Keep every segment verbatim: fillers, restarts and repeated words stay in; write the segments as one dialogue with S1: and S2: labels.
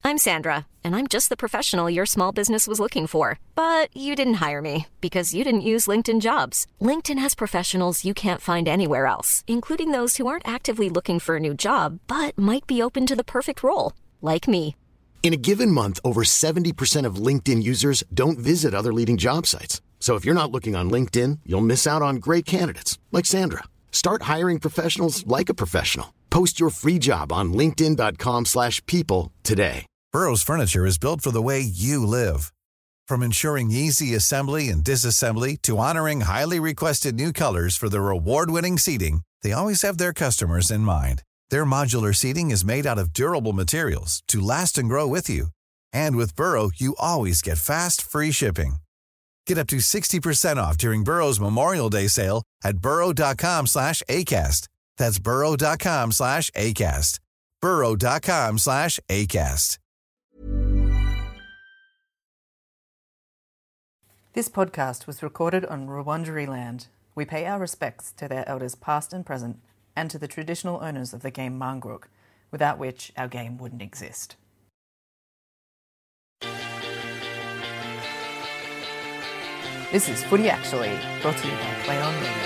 S1: I'm Sandra, and I'm just the professional your small business was looking for. But you didn't hire me because you didn't use LinkedIn Jobs. LinkedIn has professionals you can't find anywhere else, including those who aren't actively looking for a new job, but might be open to the perfect role, like me.
S2: In a given month, over seventy percent of LinkedIn users don't visit other leading job sites. So if you're not looking on LinkedIn, you'll miss out on great candidates like Sandra. Start hiring professionals like a professional. Post your free job on linkedin dot com slash people today.
S3: Burrow's furniture is built for the way you live. From ensuring easy assembly and disassembly to honoring highly requested new colors for their award-winning seating, they always have their customers in mind. Their modular seating is made out of durable materials to last and grow with you. And with Burrow, you always get fast, free shipping. Get up to sixty percent off during Burrow's Memorial Day sale at burrow dot com slash ACAST. That's burrow dot com slash ACAST. burrow dot com slash ACAST.
S4: This podcast was recorded on Wurundjeri land. We pay our respects to their elders past and present, and to the traditional owners of the game Mangrook, without which our game wouldn't exist. This is Footy Actually, brought to you by Play On Radio.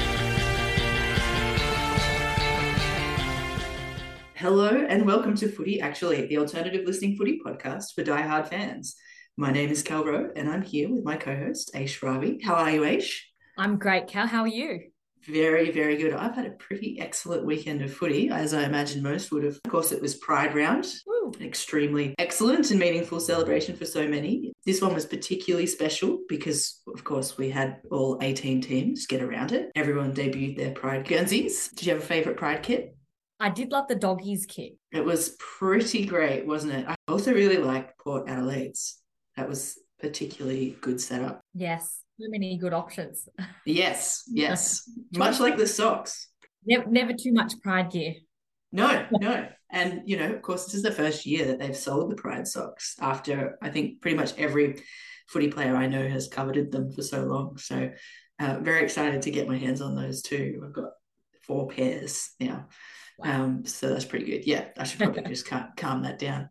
S4: Hello and welcome to Footy Actually, the alternative listening footy podcast for diehard fans. My name is Cal Rowe and I'm here with my co-host Aish Ravi. How are you, Aish?
S5: I'm great, Cal. How are you?
S4: Very, very good. I've had a pretty excellent weekend of footy, as I imagine most would have. Of course, it was Pride Round. Woo. An extremely excellent and meaningful celebration for so many. This one was particularly special because, of course, we had all eighteen teams get around it. Everyone debuted their Pride Guernseys. Did you have a favourite Pride kit?
S5: I did love the doggies kit.
S4: It was pretty great, wasn't it? I also really liked Port Adelaide's. That was particularly good setup.
S5: Yes. So many good options.
S4: Yes, yes. Much like the socks.
S5: Never, never too much Pride gear.
S4: No, no. And, you know, of course, this is the first year that they've sold the Pride socks after I think pretty much every footy player I know has coveted them for so long. So uh, very excited to get my hands on those too. I've got four pairs now. Wow. Um, so that's pretty good. Yeah, I should probably just calm, calm that down.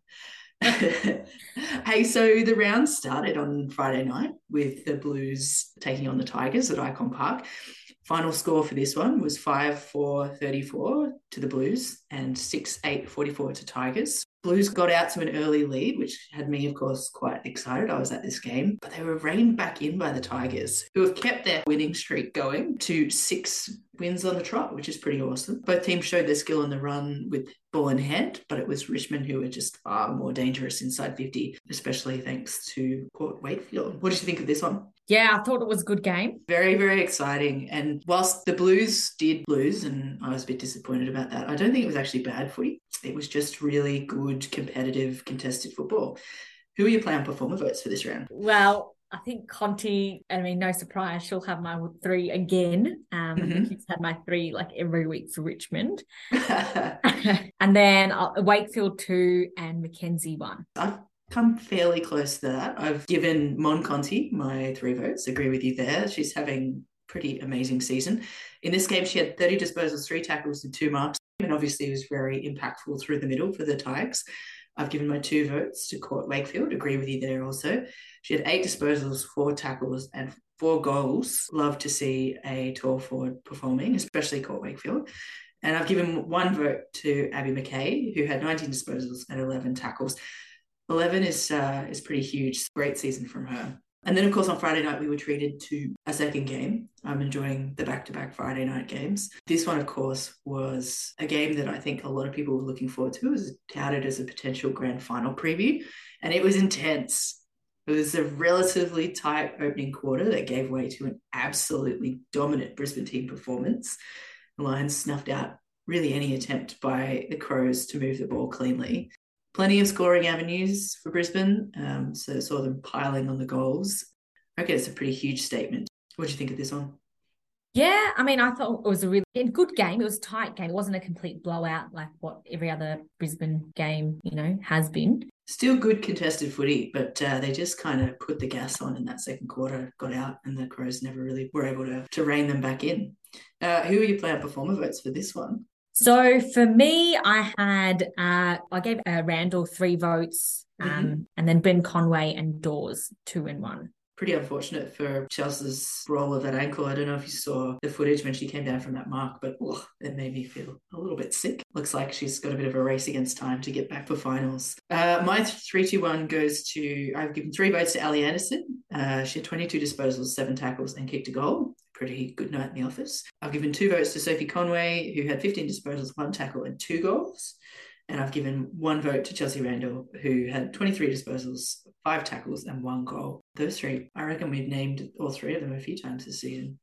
S4: Hey, so the round started on Friday night with the Blues taking on the Tigers at Icon Park. Final score for this one was five four thirty-four to the Blues and six eight forty-four to Tigers. Blues got out to an early lead, which had me, of course, quite excited. I was at this game, but they were reined back in by the Tigers, who have kept their winning streak going to six wins on the trot, which is pretty awesome. Both teams showed their skill on the run with ball in hand, but it was Richmond who were just far more dangerous inside fifty, especially thanks to Port Wakefield. What did you think of this one?
S5: Yeah, I thought it was a good game.
S4: Very, very exciting. And whilst the Blues did lose, and I was a bit disappointed about that, I don't think it was actually bad footy. It was just really good, competitive, contested football. Who are your play on performer votes for this round?
S5: Well, I think Conti, I mean, no surprise, she'll have my three again. Um, mm-hmm. I think she's had my three like every week for Richmond. And then uh, Wakefield two and Mackenzie one.
S4: I've come fairly close to that. I've given Mon Conti my three votes. Agree with you there. She's having pretty amazing season. In this game, she had thirty disposals, three tackles and two marks, and obviously was very impactful through the middle for the Tigers. I've given my two votes to Court Wakefield. Agree with you there also. She had eight disposals, four tackles and four goals. Love to see a tall forward performing, especially Court Wakefield. And I've given one vote to Abby McKay, who had nineteen disposals and eleven tackles. eleven is uh, is pretty huge. Great season from her. And then, of course, on Friday night, we were treated to a second game. I'm enjoying the back-to-back Friday night games. This one, of course, was a game that I think a lot of people were looking forward to. It was touted as a potential grand final preview, and it was intense. It was a relatively tight opening quarter that gave way to an absolutely dominant Brisbane team performance. The Lions snuffed out really any attempt by the Crows to move the ball cleanly. Plenty of scoring avenues for Brisbane, um, so saw them piling on the goals. I reckon it's a pretty huge statement. What do you think of this one?
S5: Yeah, I mean, I thought it was a really good game. It was a tight game. It wasn't a complete blowout like what every other Brisbane game, you know, has been.
S4: Still good contested footy, but uh, they just kind of put the gas on in that second quarter, got out, and the Crows never really were able to, to rein them back in. Uh, who are your player performer votes for this one?
S5: So for me, I had, uh, I gave uh, Randall three votes um, mm-hmm. and then Ben Conway and Dawes two and one.
S4: Pretty unfortunate for Chelsea's roll of that ankle. I don't know if you saw the footage when she came down from that mark, but oh, it made me feel a little bit sick. Looks like she's got a bit of a race against time to get back for finals. Uh, my three two one goes to, I've given three votes to Ali Anderson. Uh, she had twenty-two disposals, seven tackles and kicked a goal. Pretty good night in the office. I've given two votes to Sophie Conway, who had fifteen disposals, one tackle and two goals. And I've given one vote to Chelsea Randall, who had twenty-three disposals, five tackles, and one goal. Those three, I reckon we've named all three of them a few times this season.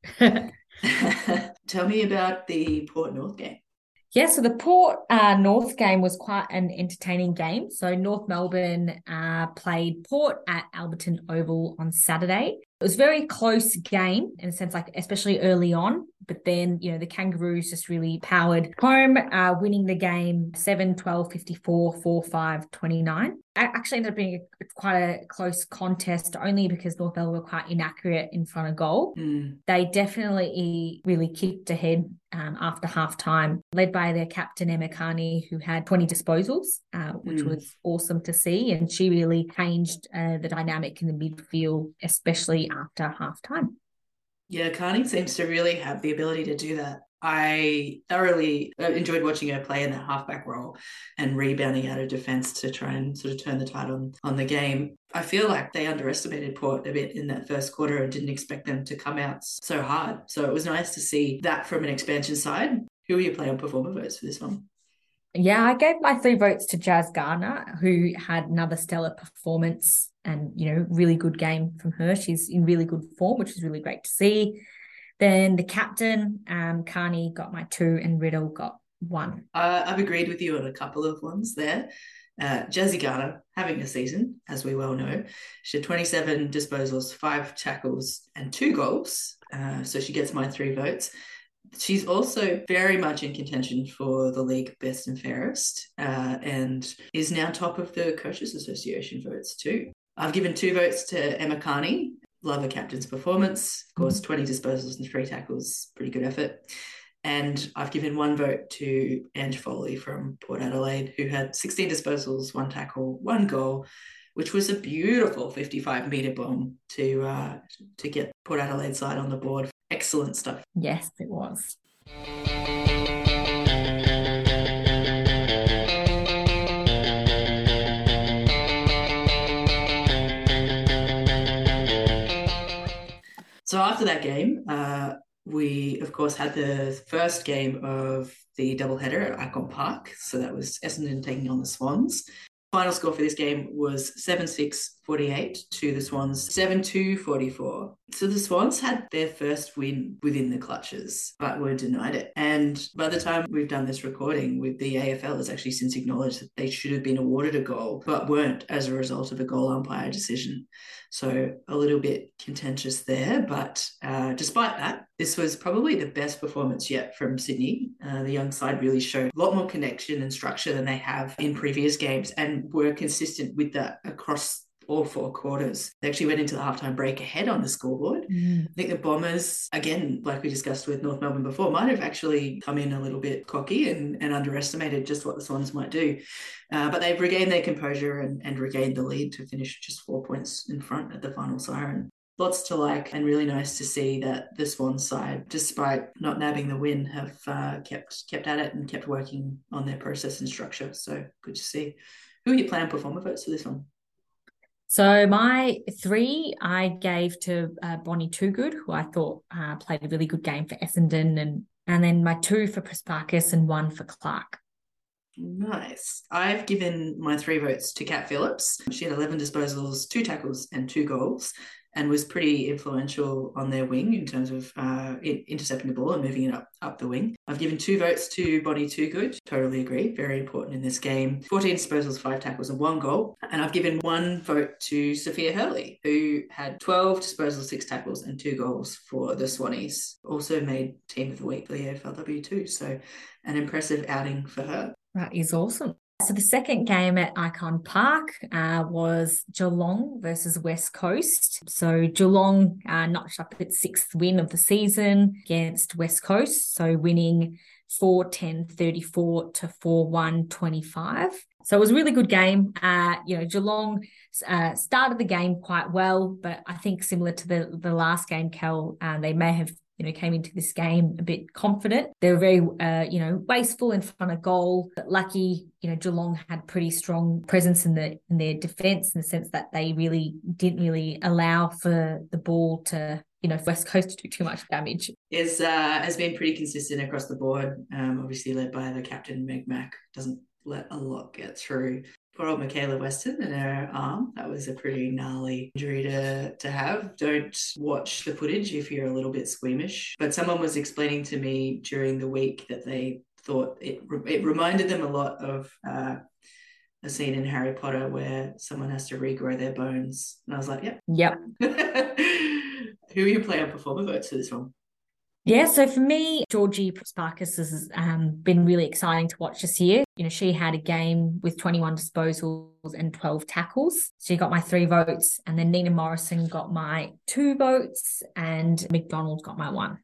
S4: Tell me about the Port North game.
S5: Yeah, so the Port uh, North game was quite an entertaining game. So North Melbourne uh, played Port at Alberton Oval on Saturday. It was a very close game in a sense, like especially early on. But then, you know, the Kangaroos just really powered home, uh, winning the game seven twelve fifty-four, four five twenty-nine. It actually ended up being a, quite a close contest, only because North Melbourne were quite inaccurate in front of goal. Mm. They definitely really kicked ahead um, after half time, led by their captain, Emma Carney, who had twenty disposals, uh, which mm. was awesome to see. And she really changed uh, the dynamic in the midfield, especially after half time.
S4: Yeah, Carney seems to really have the ability to do that. I thoroughly enjoyed watching her play in that halfback role and rebounding out of defence to try and sort of turn the tide on, on the game. I feel like they underestimated Port a bit in that first quarter and didn't expect them to come out so hard. So it was nice to see that from an expansion side. Who are your player performer votes for this one?
S5: Yeah, I gave my three votes to Jazz Garner, who had another stellar performance and, you know, really good game from her. She's in really good form, which is really great to see. Then the captain, um, Carney, got my two and Riddle got one.
S4: Uh, I've agreed with you on a couple of ones there. Uh, Jazzy Garner having a season, as we well know. She had twenty-seven disposals, five tackles and two goals. Uh, so she gets my three votes. She's also very much in contention for the league best and fairest uh, and is now top of the Coaches Association votes too. I've given two votes to Emma Carney. Love her captain's performance. Of course, twenty disposals and three tackles. Pretty good effort. And I've given one vote to Ange Foley from Port Adelaide, who had sixteen disposals, one tackle, one goal, which was a beautiful fifty-five metre bomb to uh, to get Port Adelaide side on the board. Excellent stuff.
S5: Yes, it was.
S4: So after that game, uh, we, of course, had the first game of the doubleheader at Icon Park. So that was Essendon taking on the Swans. Final score for this game was seven six forty-eight to the Swans, seven two forty-four. So the Swans had their first win within the clutches, but were denied it. And by the time we've done this recording, with the A F L has actually since acknowledged that they should have been awarded a goal, but weren't as a result of a goal umpire decision. So a little bit contentious there. But uh, despite that, this was probably the best performance yet from Sydney. Uh, the young side really showed a lot more connection and structure than they have in previous games and were consistent with that across all four quarters. They actually went into the halftime break ahead on the scoreboard. Mm. I think the Bombers, again, like we discussed with North Melbourne before, might have actually come in a little bit cocky and, and underestimated just what the Swans might do. Uh, but they've regained their composure and, and regained the lead to finish just four points in front at the final siren. Lots to like and really nice to see that the Swans side, despite not nabbing the win, have uh, kept kept at it and kept working on their process and structure. So good to see. Who are your player performer votes for this one?
S5: So my three I gave to uh, Bonnie Toogood, who I thought uh, played a really good game for Essendon, and and then my two for Prespakis and one for Clark.
S4: Nice. I've given my three votes to Kat Phillips. She had eleven disposals, two tackles and two goals, and was pretty influential on their wing in terms of uh, intercepting the ball and moving it up, up the wing. I've given two votes to Bonnie Toogood. Totally agree. Very important in this game. fourteen disposals, five tackles and one goal. And I've given one vote to Sophia Hurley, who had twelve disposals, six tackles and two goals for the Swannies. Also made Team of the Week for the A F L W too. So an impressive outing for her.
S5: That is awesome. So the second game at Icon Park uh, was Geelong versus West Coast. So Geelong uh, notched up its sixth win of the season against West Coast, so winning four ten thirty-four to four one twenty-five. So it was a really good game. Uh, you know, Geelong uh, started the game quite well, but I think similar to the, the last game, Kel, uh, they may have, you know, came into this game a bit confident. They were very, uh, you know, wasteful in front of goal. But lucky, you know, Geelong had pretty strong presence in the in their defence in the sense that they really didn't really allow for the ball to, you know, West Coast to do too much damage.
S4: Is uh, has been pretty consistent across the board. Um, obviously led by the captain, Meg Mac. Doesn't let a lot get through. Poor old Michaela Weston and her arm. That was a pretty gnarly injury to, to have. Don't watch the footage if you're a little bit squeamish. But someone was explaining to me during the week that they thought it it reminded them a lot of uh, a scene in Harry Potter where someone has to regrow their bones. And I was like, yep.
S5: Yep.
S4: Who are your player performer votes for this one?
S5: Yeah, so for me, Georgie Sparkus has um, been really exciting to watch this year. You know, she had a game with twenty-one disposals and twelve tackles. She got my three votes, and then Nina Morrison got my two votes, and McDonald got my one.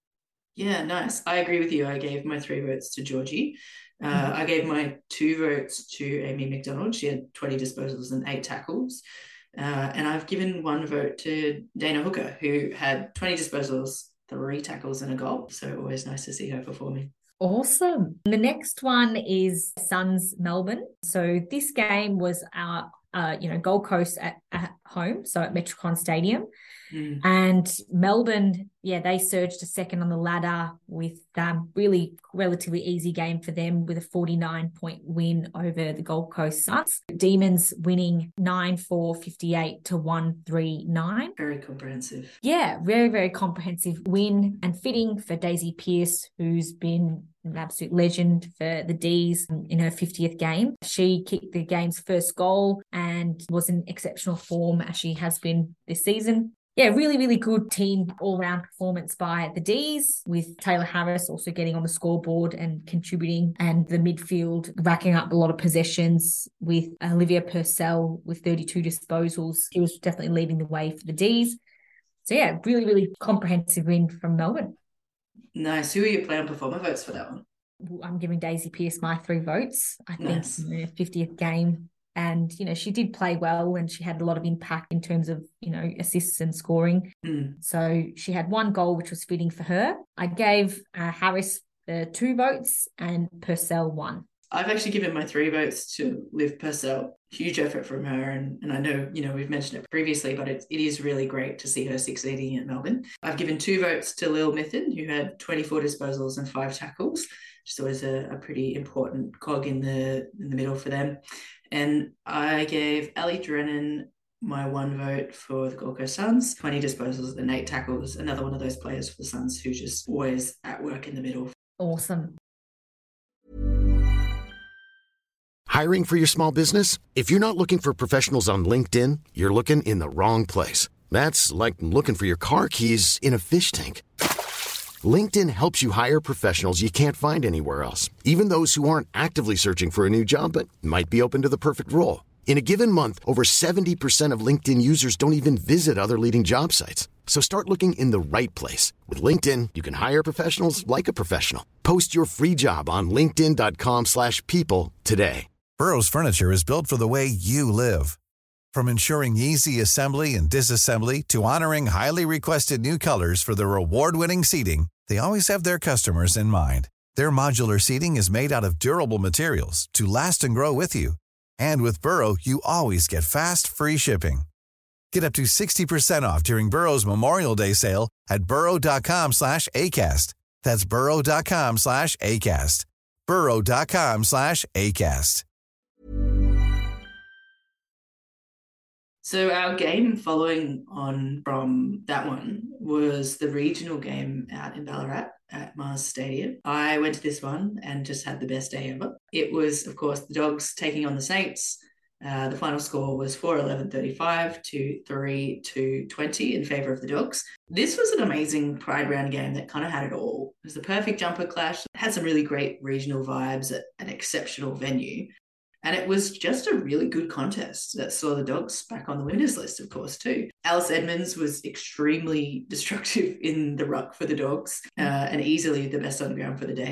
S4: Yeah, nice. I agree with you. I gave my three votes to Georgie. Uh, mm-hmm. I gave my two votes to Amy McDonald. She had twenty disposals and eight tackles. Uh, and I've given one vote to Dana Hooker, who had twenty disposals, three tackles and a goal. So always nice to see her performing.
S5: Awesome. The next one is Suns Melbourne. So this game was our, uh, you know, Gold Coast at, at home, so at Metricon Stadium. Mm. And Melbourne, yeah, they surged to second on the ladder with um, really relatively easy game for them with a forty-nine point win over the Gold Coast Suns. Demons winning nine four fifty-eight to one three nine.
S4: Very comprehensive.
S5: Yeah, very, very comprehensive win and fitting for Daisy Pearce, who's been an absolute legend for the D's in her fiftieth game. She kicked the game's first goal and was in exceptional form as she has been this season. Yeah, really, really good team all-round performance by the D's, with Taylor Harris also getting on the scoreboard and contributing, and the midfield racking up a lot of possessions with Olivia Purcell with thirty-two disposals. She was definitely leading the way for the D's. So yeah, really, really comprehensive win from Melbourne.
S4: Nice. Who are your player performer votes for that one?
S5: I'm giving Daisy Pearce my three votes. I
S4: nice.
S5: think in the fiftieth game. And, you know, she did play well and she had a lot of impact in terms of, you know, assists and scoring.
S4: Mm.
S5: So she had one goal, which was fitting for her. I gave uh, Harris uh, two votes and Purcell one.
S4: I've actually given my three votes to Liv Purcell. Huge effort from her. And, and I know, you know, we've mentioned it previously, but it, it is really great to see her succeeding at Melbourne. I've given two votes to Lil Mithun, who had twenty-four disposals and five tackles. Just always a, a pretty important cog in the in the middle for them. And I gave Ali Drennan my one vote for the Gold Coast Suns, twenty disposals and eight tackles. Another one of those players for the Suns who's just always at work in the middle.
S5: Awesome.
S2: Hiring for your small business? If you're not looking for professionals on LinkedIn, you're looking in the wrong place. That's like looking for your car keys in a fish tank. LinkedIn helps you hire professionals you can't find anywhere else, even those who aren't actively searching for a new job but might be open to the perfect role. In a given month, over seventy percent of LinkedIn users don't even visit other leading job sites. So start looking in the right place. With LinkedIn, you can hire professionals like a professional. Post your free job on linkedin dot com slash people today.
S3: Burrow's furniture is built for the way you live. From ensuring easy assembly and disassembly to honoring highly requested new colors for their award-winning seating, they always have their customers in mind. Their modular seating is made out of durable materials to last and grow with you. And with Burrow, you always get fast, free shipping. Get up to sixty percent off during Burrow's Memorial Day sale at burrow dot com slash ACAST. That's burrow dot com slash ACAST. burrow dot com slash ACAST.
S4: So our game following on from that one was the regional game out in Ballarat at Mars Stadium. I went to this one and just had the best day ever. It was, of course, the Dogs taking on the Saints. Uh, the final score was four eleven thirty-five to three two twenty in favour of the Dogs. This was an amazing Pride Round game that kind of had it all. It was the perfect jumper clash. It had some really great regional vibes at an exceptional venue. And it was just a really good contest that saw the Dogs back on the winners list, of course, too. Alice Edmonds was extremely destructive in the ruck for the Dogs uh, and easily the best on ground for the day.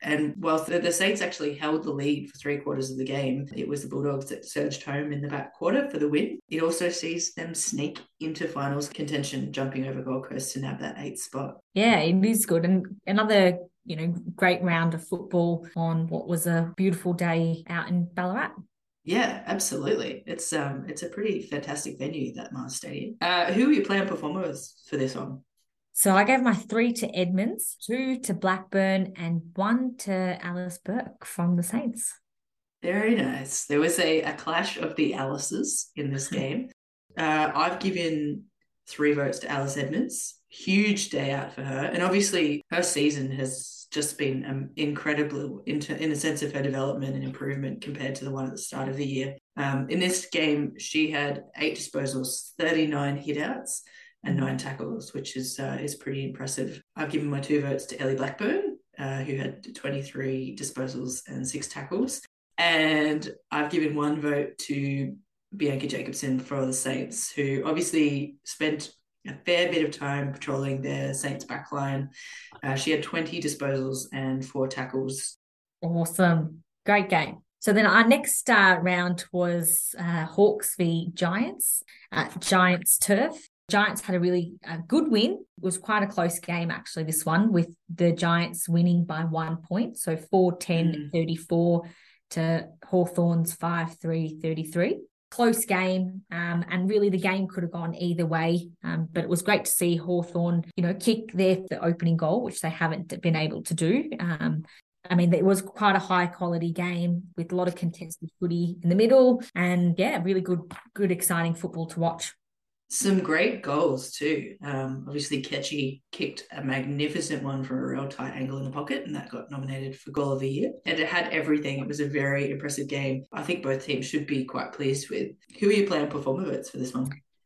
S4: And whilst the, the Saints actually held the lead for three quarters of the game, it was the Bulldogs that surged home in the back quarter for the win. It also sees them sneak into finals contention, jumping over Gold Coast to nab that eighth spot.
S5: Yeah, it is good. And another, you know, great round of football on what was a beautiful day out in Ballarat.
S4: Yeah, absolutely. It's um, it's a pretty fantastic venue, that Mars Stadium. Uh, who were your player performers for this one?
S5: So I gave my three to Edmonds, two to Blackburn, and one to Alice Burke from the Saints.
S4: Very nice. There was a, a clash of the Alices in this game. uh, I've given three votes to Alice Edmonds. Huge day out for her. And obviously her season has just been um, incredible in, ter- in the sense of her development and improvement compared to the one at the start of the year. Um, in this game, she had eight disposals, thirty-nine hitouts, and nine tackles, which is uh, is pretty impressive. I've given my two votes to Ellie Blackburn, uh, who had twenty-three disposals and six tackles. And I've given one vote to Bianca Jacobson for the Saints, who obviously spent a fair bit of time patrolling their Saints backline. Uh, she had twenty disposals and four tackles.
S5: Awesome. Great game. So then our next uh, round was uh, Hawks v Giants at Giants Turf. Giants had a really uh, good win. It was quite a close game, actually, this one, with the Giants winning by one point. So four ten mm. thirty-four to Hawthorn's five three thirty-three. Close game, um, and really the game could have gone either way. Um, but it was great to see Hawthorn, you know, kick their the opening goal, which they haven't been able to do. Um, I mean, it was quite a high quality game with a lot of contested footy in the middle, and yeah, really good, good, exciting football to watch.
S4: Some great goals too. Um, obviously, Ketchy kicked a magnificent one from a real tight angle in the pocket, and that got nominated for Goal of the Year. And it had everything. It was a very impressive game. I think both teams should be quite pleased with. Who are you playing performer votes for this one?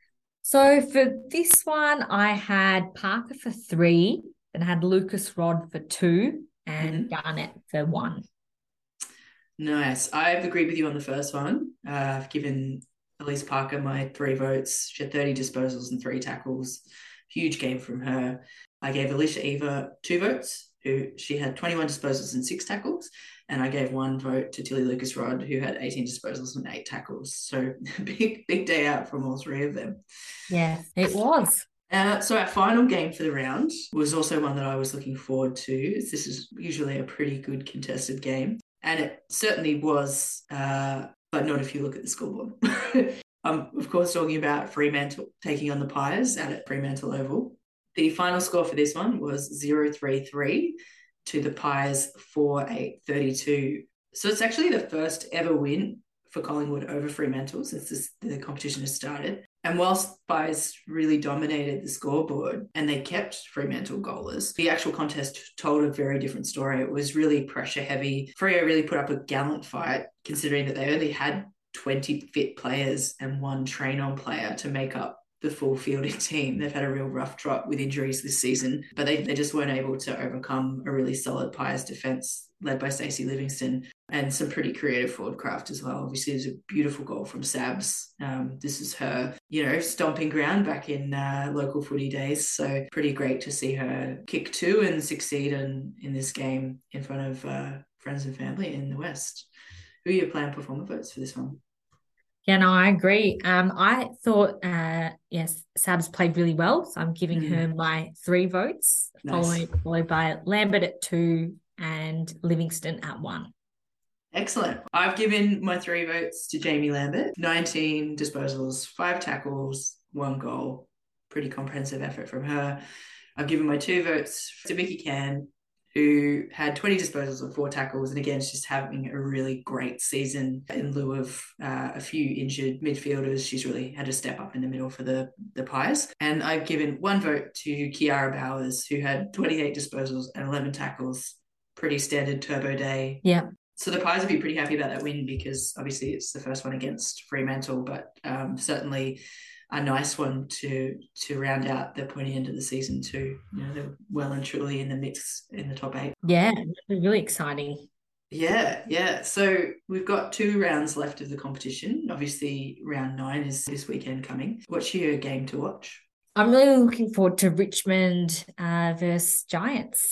S5: So for this one, I had Parker for three, and I had Lucas Rod for two, and mm-hmm. Garnett for one.
S4: Nice. I've agreed with you on the first one. Uh, I've given Elise Parker my three votes. She had thirty disposals and three tackles. Huge game from her. I gave Alicia Eva two votes, who she had twenty-one disposals and six tackles. And I gave one vote to Tilly Lucas Rod, who had eighteen disposals and eight tackles. So big, big day out from all three of them.
S5: Yeah, it was.
S4: Uh, so our final game for the round was also one that I was looking forward to. This is usually a pretty good contested game. And it certainly was, uh, but not if you look at the scoreboard. I'm, of course, talking about Fremantle taking on the Pies out at Fremantle Oval. The final score for this one was zero three three to the Pies four eight thirty-two. So it's actually the first ever win for Collingwood over Fremantle since this, the competition has started. And whilst Pies really dominated the scoreboard and they kept Fremantle goalless, the actual contest told a very different story. It was really pressure heavy. Freo really put up a gallant fight, considering that they only had twenty fit players and one train-on player to make up the full fielding team. They've had a real rough trot with injuries this season, but they, they just weren't able to overcome a really solid Pies defence led by Stacey Livingston and some pretty creative forward craft as well. Obviously, there's a beautiful goal from Sabs. Um, this is her, you know, stomping ground back in uh, local footy days. So pretty great to see her kick two and succeed in, in this game in front of uh, friends and family in the West. Who are your playing performer votes for this one?
S5: Yeah, no, I agree. Um, I thought, uh, yes, Sabs played really well. So I'm giving mm. her my three votes, nice. followed, followed by Lambert at two and Livingston at one.
S4: Excellent. I've given my three votes to Jamie Lambert. nineteen disposals, five tackles, one goal. Pretty comprehensive effort from her. I've given my two votes to Vicky Can, who had twenty disposals and four tackles. And again, she's just having a really great season in lieu of uh, a few injured midfielders. She's really had to step up in the middle for the, the Pies. And I've given one vote to Kiara Bowers, who had twenty-eight disposals and eleven tackles. Pretty standard turbo day.
S5: Yeah.
S4: So the Pies would be pretty happy about that win because obviously it's the first one against Fremantle, but um, certainly a nice one to to round out the pointy end of the season too. You know, they're well and truly in the mix in the top eight.
S5: Yeah, really exciting.
S4: Yeah, yeah. So we've got two rounds left of the competition. Obviously, round nine is this weekend coming. What's your game to watch?
S5: I'm really looking forward to Richmond uh, versus Giants.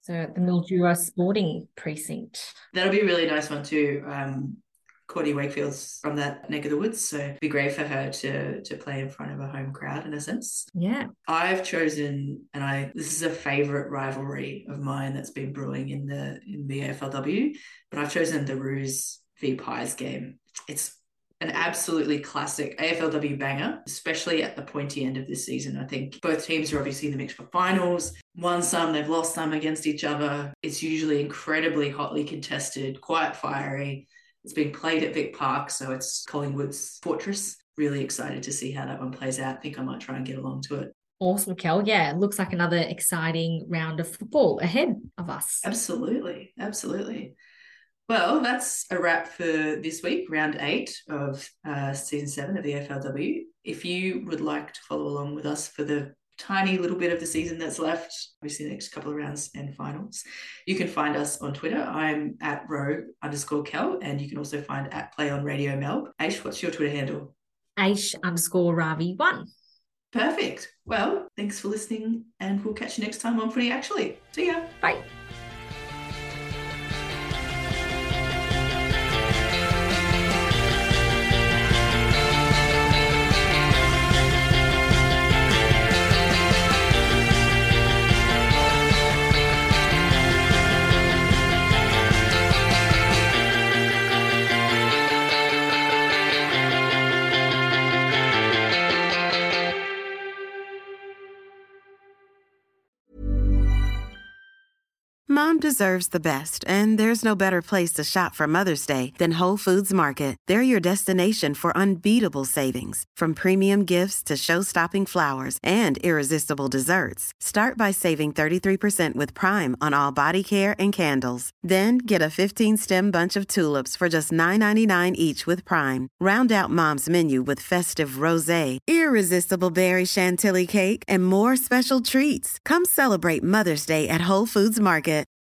S5: So at the Mildura Sporting Precinct.
S4: That'll be a really nice one too. Um, Courtney Wakefield's from that neck of the woods, so it'd be great for her to to play in front of a home crowd in a sense.
S5: Yeah.
S4: I've chosen, and I this is a favourite rivalry of mine that's been brewing in the in the A F L W, but I've chosen the Roos v Pies game. It's an absolutely classic A F L W banger, especially at the pointy end of this season. I think both teams are obviously in the mix for finals. Won some, they've lost some against each other. It's usually incredibly hotly contested, quite fiery. It's being played at Vic Park, so it's Collingwood's fortress. Really excited to see how that one plays out. I think I might try and get along to it.
S5: Awesome, Kel. Yeah, it looks like another exciting round of football ahead of us.
S4: Absolutely, absolutely. Well, that's a wrap for this week, round eight of uh, season seven of the A F L W. If you would like to follow along with us for the tiny little bit of the season that's left, obviously the next couple of rounds and finals, you can find us on Twitter. I'm at row underscore Kel, and you can also find at Play on Radio Melb. Aish, what's your Twitter handle?
S5: Aish underscore Ravi one.
S4: Perfect. Well, thanks for listening, and we'll catch you next time on Footy Actually. See ya.
S5: Bye.
S6: Mom deserves the best, and there's no better place to shop for Mother's Day than Whole Foods Market. They're your destination for unbeatable savings, from premium gifts to show-stopping flowers and irresistible desserts. Start by saving thirty-three percent with Prime on all body care and candles. Then get a fifteen-stem bunch of tulips for just nine ninety-nine each with Prime. Round out Mom's menu with festive rosé, irresistible berry chantilly cake, and more special treats. Come celebrate Mother's Day at Whole Foods Market.